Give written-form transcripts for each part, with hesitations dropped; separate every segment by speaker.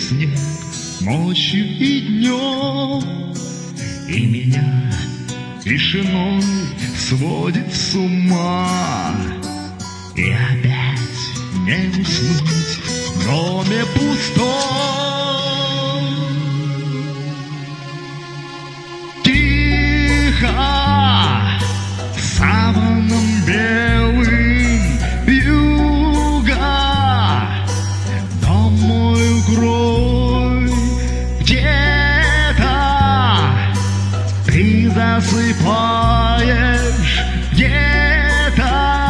Speaker 1: снег ночью и днем, и меня тишиной сводит с ума. И опять не уснуть в доме пустом. Тихо саваном белым вьюга дом мой укрой. Где-то ты засыпаешь, где-то,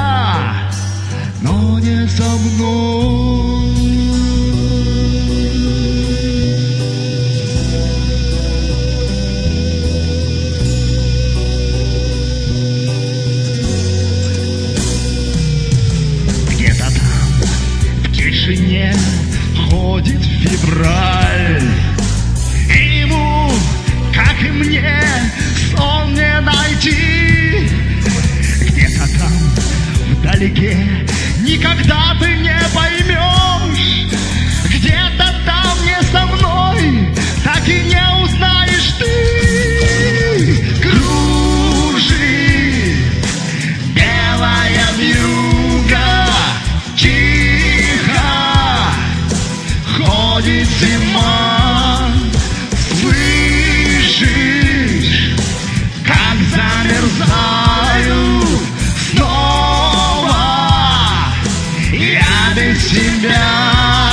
Speaker 1: но не со мной. Где-то там в тишине ходит февраль, и ему, как и мне, сон не найти. Где-то там вдалеке никогда ты не поймешь, где-то там не со мной, так и не узнаешь ты. Кружит белая вьюга, тихо ходит зима. Слышишь, как замерзаю снова я без тебя.